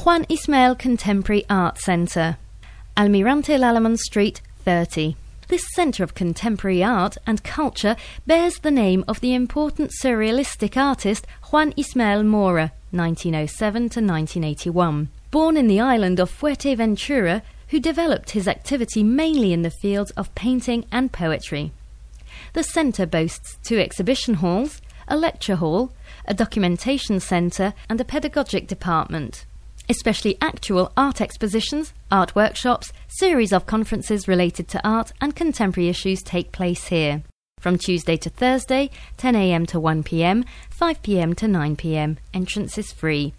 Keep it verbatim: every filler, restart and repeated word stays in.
Juan Ismael Contemporary Art Centre, Almirante Lalaman Street, thirty. This centre of contemporary art and culture bears the name of the important surrealistic artist Juan Ismael Mora, nineteen oh seven to nineteen eighty-one. Born in the island of Fuerteventura, who developed his activity mainly in the fields of painting and poetry. The centre boasts two exhibition halls, a lecture hall, a documentation centre and a pedagogic department. Especially actual art expositions, art workshops, series of conferences related to art and contemporary issues take place here. From Tuesday to Thursday, ten a m to one p m, five p m to nine p m. Entrance is free.